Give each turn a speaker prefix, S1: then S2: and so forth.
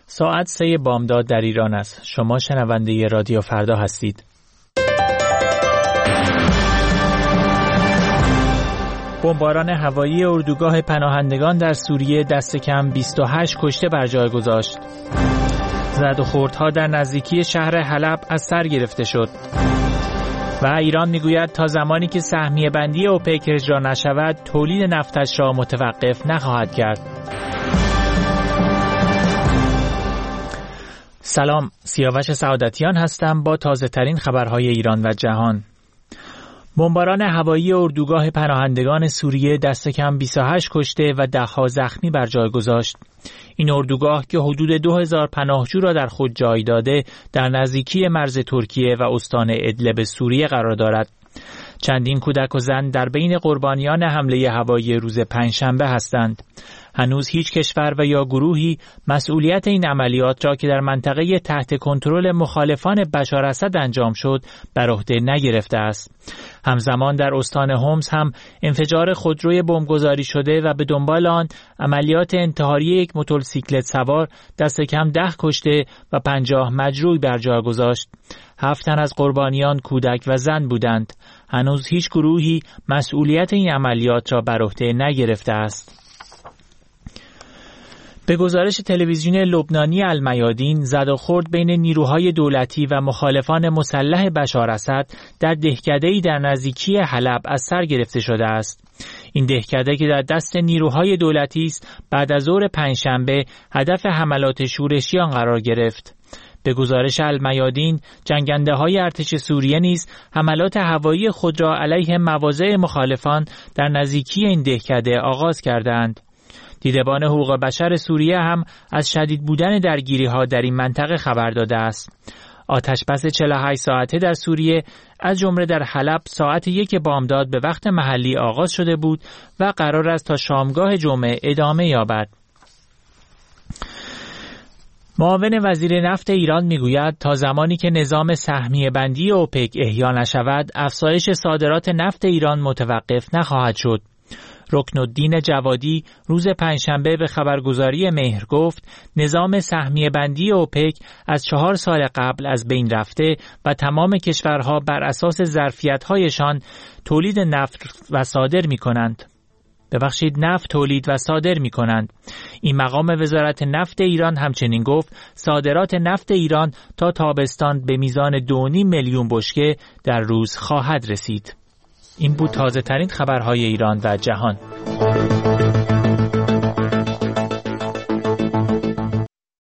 S1: ساعت 3 بامداد در ایران است. شما شنونده رادیو فردا هستید. بمباران هوایی اردوگاه پناهندگان در سوریه دست کم 28 کشته بر جای گذاشت. زد و خوردها در نزدیکی شهر حلب از سر گرفته شد. و ایران میگوید تا زمانی که سهمیه بندی اوپک اجرا نشود تولید نفتش را متوقف نخواهد کرد. سلام، سیاوش سعادتیان هستم با تازه ترین خبرهای ایران و جهان. بمباران هوایی اردوگاه پناهندگان سوریه دست کم 28 کشته و ده‌ها زخمی بر جای گذاشت. این اردوگاه که حدود 2000 پناهجو را در خود جای داده در نزدیکی مرز ترکیه و استان ادلب سوریه قرار دارد. چندین کودک و زن در بین قربانیان حمله هوایی روز پنجشنبه هستند. هنوز هیچ کشور و یا گروهی مسئولیت این عملیات را که در منطقه تحت کنترل مخالفان بشار اسد انجام شد بر عهده نگرفته است. همزمان در استان حمص هم انفجار خودروی بمبگذاری شده و به دنبال آن عملیات انتحاری یک موتورسیکلت سوار دست کم 10 کشته و 50 مجروح بر جا گذاشت. 7 تن از قربانیان کودک و زن بودند. هنوز هیچ گروهی مسئولیت این عملیات را بر عهده نگرفته است. به گزارش تلویزیون لبنانی المیادین، زد و خورد بین نیروهای دولتی و مخالفان مسلح بشار اسد در دهکده‌ای در نزدیکی حلب از سر گرفته شده است. این دهکده که در دست نیروهای دولتی است، بعد از ظهر پنجشنبه هدف حملات شورشیان قرار گرفت. به گزارش المیادین، جنگنده‌های ارتش سوریه نیز حملات هوایی خود را علیه مواضع مخالفان در نزدیکی این دهکده آغاز کردند. دیدبان حقوق بشر سوریه هم از شدید بودن درگیری‌ها در این منطقه خبر داده است. آتش‌بس 48 ساعته در سوریه از جمله در حلب ساعت 1 بامداد به وقت محلی آغاز شده بود و قرار است تا شامگاه جمعه ادامه یابد. معاون وزیر نفت ایران میگوید تا زمانی که نظام سهمیه بندی اوپک احیا نشود افزایش صادرات نفت ایران متوقف نخواهد شد. رکنالدین جوادی روز پنجشنبه به خبرگزاری مهر گفت نظام سهمیه بندی اوپک از 4 سال قبل از بین رفته و تمام کشورها بر اساس ظرفیت‌هایشان تولید نفت و صادر می‌کنند. نفت تولید و صادر می کنند. این مقام وزارت نفت ایران همچنین گفت صادرات نفت ایران تا تابستان به میزان 2.5 میلیون بشکه در روز خواهد رسید. این بود تازه ترین خبرهای ایران و جهان.